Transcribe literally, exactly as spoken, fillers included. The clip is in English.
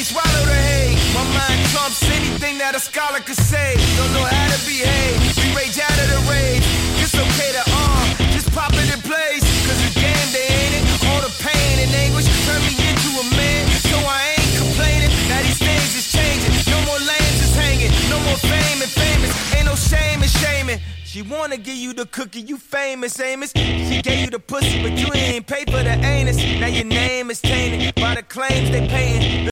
they swallow the hate. My mind trumps anything that a scholar could say. Don't know how to behave, we rage out of the rage. It's okay to uh, just pop it in place. Cause the game, they ain't it. All the pain and anguish turn me into a man. So I ain't complaining, now these things is changing. No more lanes is hanging, no more fame and famous. Ain't no shame in shaming. She wanna give you the cookie, you famous, Amos. She gave you the pussy, but you ain't pay for the anus. Now your name is tainted by the claims they payin'.